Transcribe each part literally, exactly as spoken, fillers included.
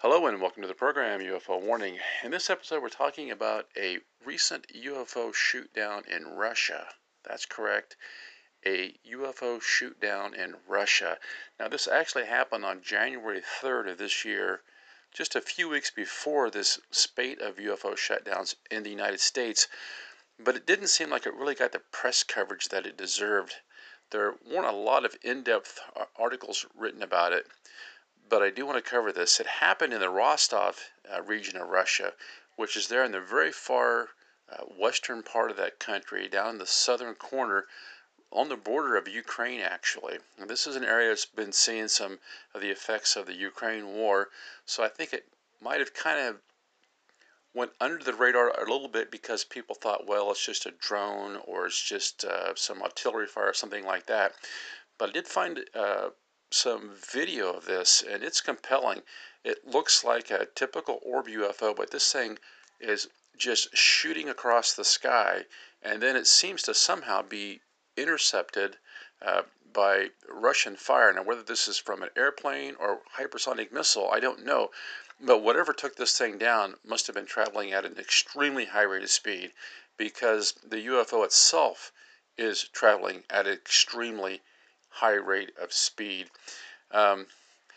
Hello and welcome to the program U F O Warning. In this episode we're talking about a recent U F O shoot down in Russia. That's correct, a U F O shoot down in Russia. Now this actually happened on January third of this year, just a few weeks before this spate of U F O shutdowns in the United States, but it didn't seem like it really got the press coverage that it deserved. There weren't a lot of in-depth articles written about it, but I do want to cover this. It happened in the Rostov uh, region of Russia, which is there in the very far uh, western part of that country, down in the southern corner, on the border of Ukraine, actually. And this is an area that's been seeing some of the effects of the Ukraine war, so I think it might have kind of went under the radar a little bit because people thought, well, it's just a drone or it's just uh, some artillery fire or something like that. But I did find uh, some video of this, and it's compelling. It looks like a typical orb U F O, but this thing is just shooting across the sky, and then it seems to somehow be intercepted uh, by Russian fire. Now, whether this is from an airplane or hypersonic missile, I don't know. But whatever took this thing down must have been traveling at an extremely high rate of speed, because the U F O itself is traveling at an extremely high rate of speed. Um,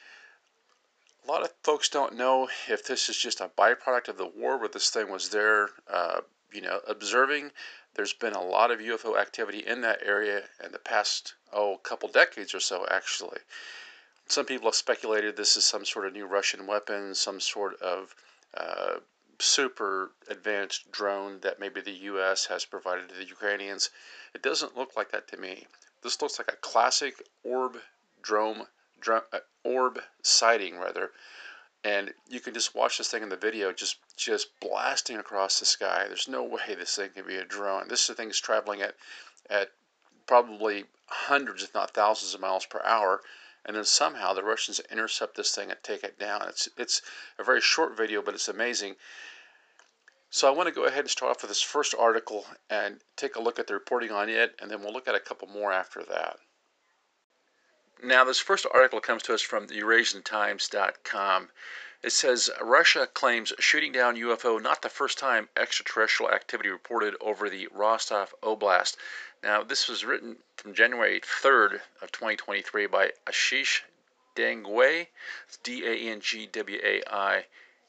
a lot of folks don't know if this is just a byproduct of the war, where this thing was there, uh, you know, observing. There's been a lot of U F O activity in that area in the past, oh, couple decades or so, actually. Some people have speculated this is some sort of new Russian weapon, some sort of uh, super advanced drone that maybe the U S has provided to the Ukrainians. It doesn't look like that to me. This looks like a classic orb drone, drum, uh, orb sighting rather, and you can just watch this thing in the video, just just blasting across the sky. There's no way this thing can be a drone. This thing is traveling at at probably hundreds, if not thousands, of miles per hour, and then somehow the Russians intercept this thing and take it down. It's it's a very short video, but it's amazing. So I want to go ahead and start off with this first article and take a look at the reporting on it, and then we'll look at a couple more after that. Now, this first article comes to us from the Eurasian Times dot com. It says, Russia claims shooting down U F O, not the first time extraterrestrial activity reported over the Rostov Oblast. Now, this was written from January third of twenty twenty-three by Ashish Dangwai, D A N G W A I.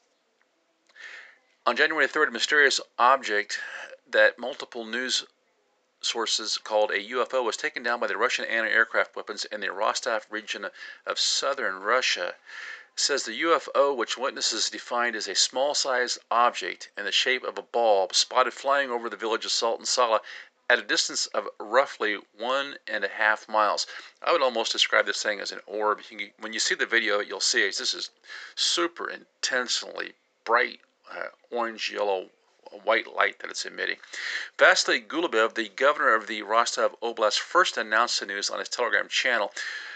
On January third, a mysterious object that multiple news sources called a U F O was taken down by the Russian anti-aircraft weapons in the Rostov region of southern Russia. It says the U F O, which witnesses defined as a small-sized object in the shape of a ball, spotted flying over the village of Sultan Sala at a distance of roughly one and a half miles. I would almost describe this thing as an orb. When you see the video, you'll see it. This is super intensely bright uh, orange, yellow, white light that it's emitting. Vasily Golubev, the governor of the Rostov Oblast, first announced the news on his Telegram channel.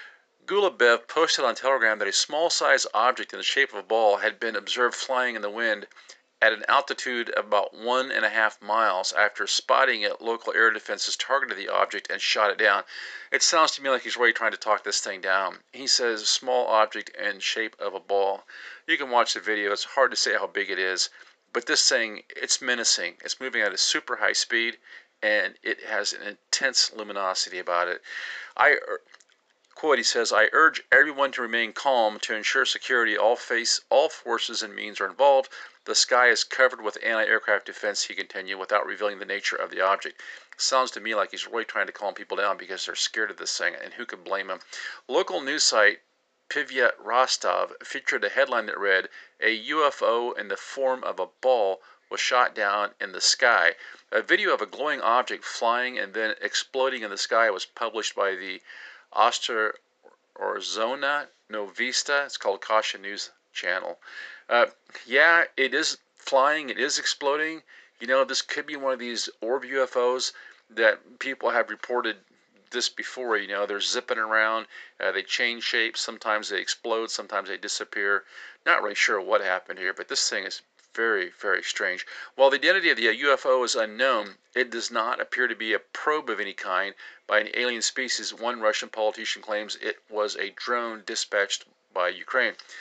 Golubev posted on Telegram that a small-sized object in the shape of a ball had been observed flying in the wind at an altitude of about one and a half miles. After spotting it, local air defenses targeted the object and shot it down. It sounds to me like he's really trying to talk this thing down. He says small object in shape of a ball. You can watch the video. It's hard to say how big it is. But this thing, it's menacing. It's moving at a super high speed, and it has an intense luminosity about it. I, quote, he says, I urge everyone to remain calm to ensure security. All face, all forces and means are involved. The sky is covered with anti-aircraft defense, he continued, without revealing the nature of the object. Sounds to me like he's really trying to calm people down because they're scared of this thing, and who could blame him? Local news site Pivya Rostov featured a headline that read, a U F O in the form of a ball was shot down in the sky. A video of a glowing object flying and then exploding in the sky was published by the Oster or Zona Novista. It's called Kasha News Channel. Uh, yeah, it is flying. It is exploding. You know, this could be one of these orb U F Os that people have reported this before. You know, they're zipping around, uh, they change shape, sometimes they explode, sometimes they disappear. Not really sure what happened here, but this thing is very, very strange. While the identity of the U F O is unknown, it does not appear to be a probe of any kind by an alien species. One Russian politician claims it was a drone dispatched by Ukraine.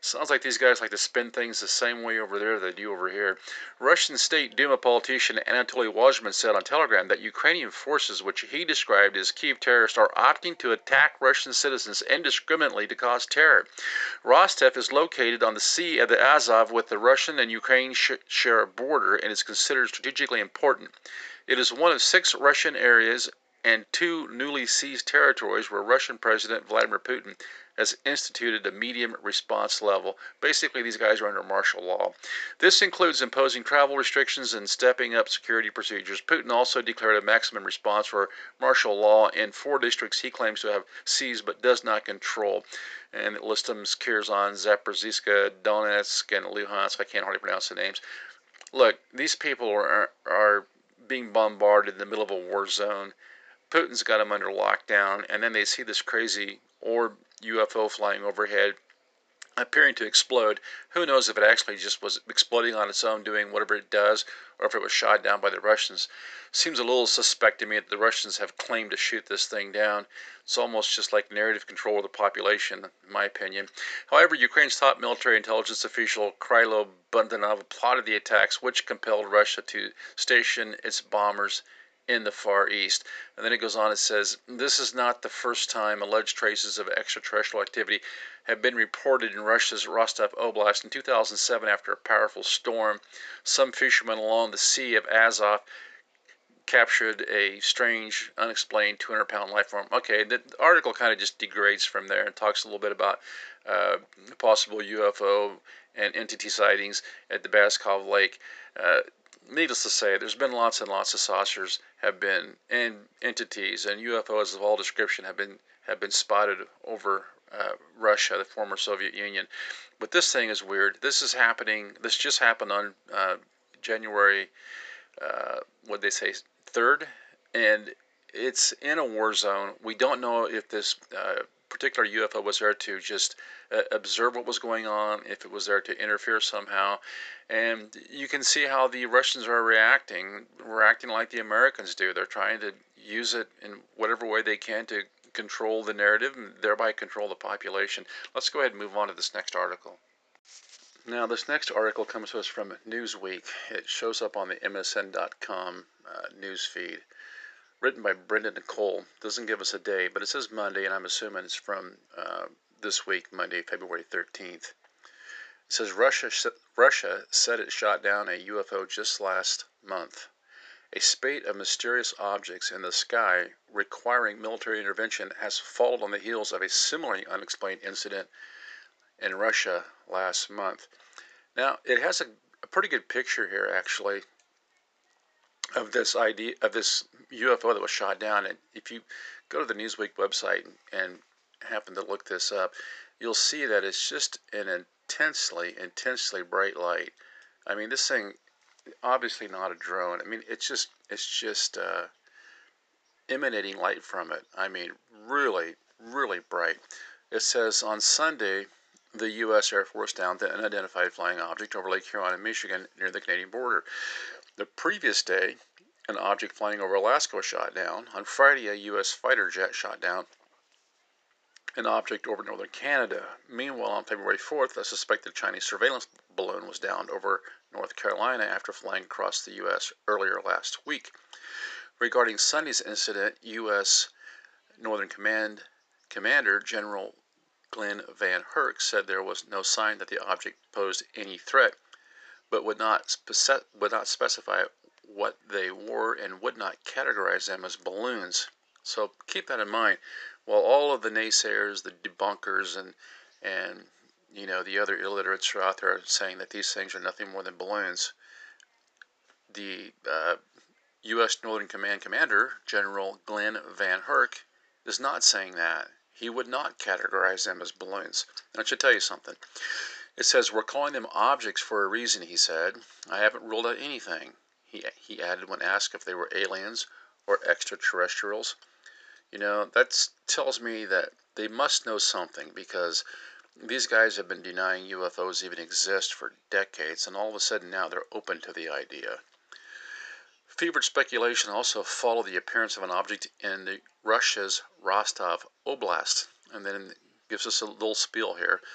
Sounds like these guys like to spin things the same way over there they do over here. Russian State Duma politician Anatoly Wajman said on Telegram that Ukrainian forces, which he described as Kiev terrorists, are opting to attack Russian citizens indiscriminately to cause terror. Rostov is located on the Sea of the Azov with the Russian and Ukraine share a border and is considered strategically important. It is one of six Russian areas and two newly seized territories where Russian President Vladimir Putin has instituted a medium response level. Basically, these guys are under martial law. This includes imposing travel restrictions and stepping up security procedures. Putin also declared a maximum response for martial law in four districts he claims to have seized but does not control. And it lists them as Kherson, Zaporizhzhia, Donetsk, and Luhansk. I can't hardly pronounce the names. Look, these people are, are being bombarded in the middle of a war zone. Putin's got them under lockdown, and then they see this crazy orb U F O flying overhead, appearing to explode. Who knows if it actually just was exploding on its own, doing whatever it does, or if it was shot down by the Russians. Seems a little suspect to me that the Russians have claimed to shoot this thing down. It's almost just like narrative control of the population, in my opinion. However, Ukraine's top military intelligence official, Krylo Bundanov, applauded the attacks, which compelled Russia to station its bombers in the Far East. And then it goes on, it says, this is not the first time alleged traces of extraterrestrial activity have been reported in Russia's Rostov Oblast. In two thousand seven, after a powerful storm, some fishermen along the Sea of Azov captured a strange, unexplained two hundred pound life form. Okay, the article kind of just degrades from there and talks a little bit about uh, possible U F O and entity sightings at the Baskov Lake. Uh, Needless to say, there's been lots and lots of saucers have been, and entities and U F Os of all description have been have been spotted over uh, Russia, the former Soviet Union. But this thing is weird. This is happening. This just happened on uh, January, uh, what they say, third, and it's in a war zone. We don't know if this uh, particular U F O was there to just uh, observe what was going on, if it was there to interfere somehow. And you can see how the Russians are reacting, reacting like the Americans do. They're trying to use it in whatever way they can to control the narrative and thereby control the population. Let's go ahead and move on to this next article. Now, this next article comes to us from Newsweek. It shows up on the M S N dot com uh, news feed. Written by Brendan Nicole. Doesn't give us a day, but it says Monday, and I'm assuming it's from uh, this week, Monday, February thirteenth. It says Russia, Russia said it shot down a U F O just last month. A spate of mysterious objects in the sky requiring military intervention has followed on the heels of a similarly unexplained incident in Russia last month. Now, it has a, a pretty good picture here, actually, of this idea of this U F O that was shot down. And if you go to the Newsweek website and happen to look this up, you'll see that it's just an intensely, intensely bright light. I mean, this thing, obviously not a drone. I mean, it's just, it's just uh, emanating light from it. I mean, really, really bright. It says on Sunday, the U S Air Force downed an unidentified flying object over Lake Huron in Michigan near the Canadian border. The previous day, an object flying over Alaska was shot down. On Friday, a U S fighter jet shot down an object over northern Canada. Meanwhile, on February fourth, a suspected Chinese surveillance balloon was downed over North Carolina after flying across the U S earlier last week. Regarding Sunday's incident, U S Northern Command Commander General Glenn Van Herk said there was no sign that the object posed any threat, but would not, spec- would not specify what they were and would not categorize them as balloons. So keep that in mind. While all of the naysayers, the debunkers, and and you know the other illiterates are out there saying that these things are nothing more than balloons, the uh, U S Northern Command Commander General Glenn Van Herk is not saying that. He would not categorize them as balloons. And I should tell you something. It says, we're calling them objects for a reason, he said. I haven't ruled out anything, he, he added when asked if they were aliens or extraterrestrials. You know, that tells me that they must know something, because these guys have been denying U F Os even exist for decades, and all of a sudden now they're open to the idea. Fevered speculation also followed the appearance of an object in the Russia's Rostov Oblast, and then gives us a little spiel here.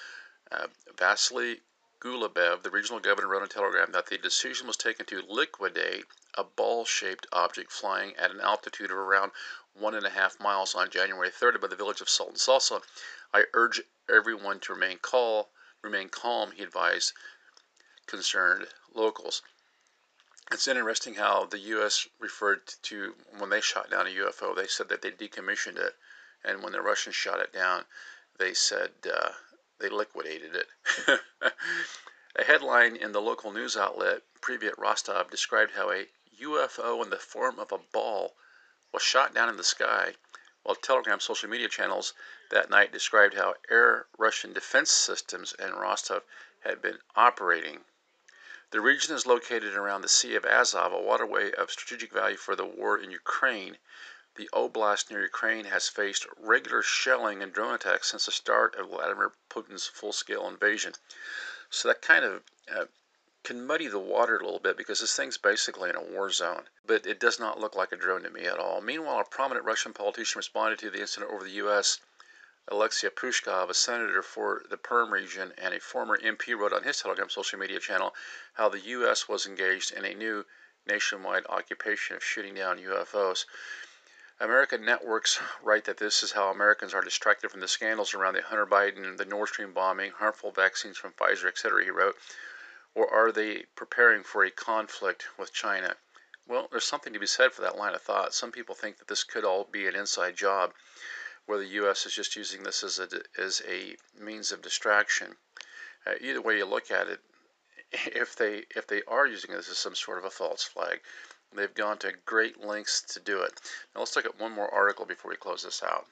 Uh, Vasily Gulubev, the regional governor, wrote on Telegram that the decision was taken to liquidate a ball-shaped object flying at an altitude of around one and a half miles on January third above the village of Sultan Salsa. I urge everyone to remain calm, remain calm, he advised concerned locals. It's interesting how the U S referred to, when they shot down a U F O, they said that they decommissioned it, and when the Russians shot it down, they said uh, they liquidated it. A headline in the local news outlet, Privyet Rostov, described how a U F O in the form of a ball was shot down in the sky, while Telegram social media channels that night described how air Russian defense systems in Rostov had been operating. The region is located around the Sea of Azov, a waterway of strategic value for the war in Ukraine. The oblast near Ukraine has faced regular shelling and drone attacks since the start of Vladimir Putin's full-scale invasion. So that kind of uh, can muddy the water a little bit, because this thing's basically in a war zone. But it does not look like a drone to me at all. Meanwhile, a prominent Russian politician responded to the incident over the U S Alexei Pushkov, a senator for the Perm region and a former M P, wrote on his Telegram social media channel how the U S was engaged in a new nationwide occupation of shooting down U F Os. American networks write that this is how Americans are distracted from the scandals around the Hunter Biden, the Nord Stream bombing, harmful vaccines from Pfizer, et cetera, he wrote. Or are they preparing for a conflict with China? Well, there's something to be said for that line of thought. Some people think that this could all be an inside job, where the U S is just using this as a, as a means of distraction. Uh, either way you look at it, if they if they are using this as some sort of a false flag, they've gone to great lengths to do it. Now let's look at one more article before we close this out.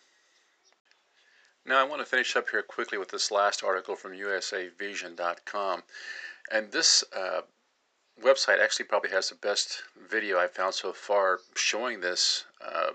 Now I want to finish up here quickly with this last article from U S A Vision dot com. And this uh, website actually probably has the best video I've found so far showing this uh,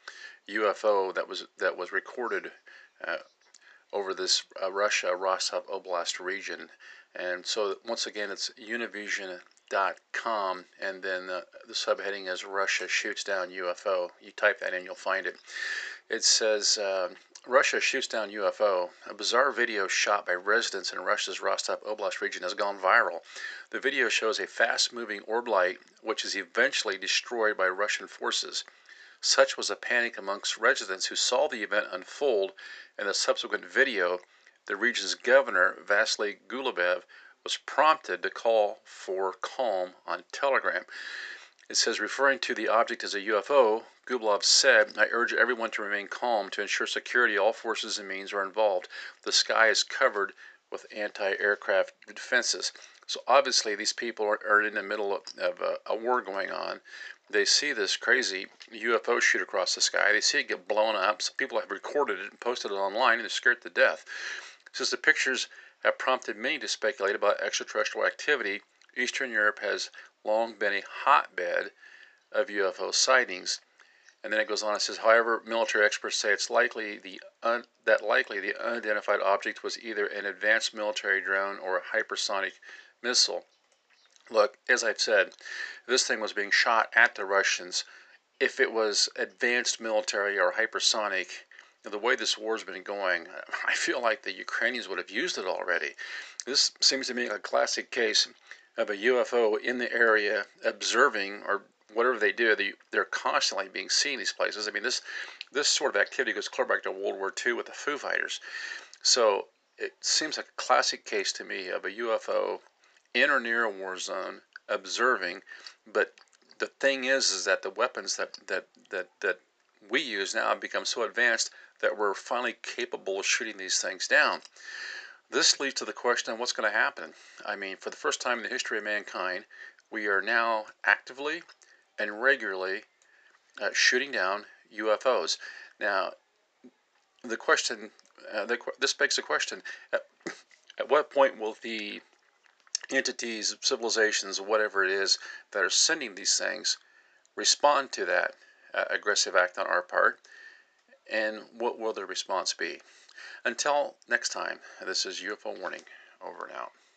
U F O that was that was recorded uh, over this uh, Russia Rostov Oblast region. And so once again, it's Univision dot com, and then the, the subheading is Russia shoots down U F O. You type that in, you'll find it. It says uh, Russia shoots down U F O. A bizarre video shot by residents in Russia's Rostov Oblast region has gone viral. The video shows a fast-moving orb light, which is eventually destroyed by Russian forces. Such was the panic amongst residents who saw the event unfold. In the subsequent video, the region's governor, Vasily Gulubev, was prompted to call for calm on Telegram. It says, referring to the object as a U F O, Gulubev said, I urge everyone to remain calm to ensure security. All forces and means are involved. The sky is covered with anti-aircraft defenses. So obviously these people are, are in the middle of, of a, a war going on. They see this crazy U F O shoot across the sky. They see it get blown up. Some people have recorded it and posted it online, and they're scared to death. It says the pictures have prompted many to speculate about extraterrestrial activity. Eastern Europe has long been a hotbed of U F O sightings. And then it goes on and says, however, military experts say it's likely the un, that likely the unidentified object was either an advanced military drone or a hypersonic missile. Look, as I've said, this thing was being shot at the Russians. If it was advanced military or hypersonic, the way this war's been going, I feel like the Ukrainians would have used it already. This seems to me like a classic case of a U F O in the area observing, or whatever they do, they, they're constantly being seen in these places. I mean, this this sort of activity goes clear back to World War Two with the Foo Fighters. So it seems like a classic case to me of a U F O in or near a war zone observing. But the thing is, is that the weapons that that that that we use now have become so advanced that we're finally capable of shooting these things down. This leads to the question of what's going to happen. I mean, for the first time in the history of mankind, we are now actively and regularly uh, shooting down U F Os. Now, the question, uh, the, this begs the question, at, at what point will the entities, civilizations, whatever it is that are sending these things respond to that uh, aggressive act on our part, and what will their response be? Until next time, this is U F O Warning, over and out.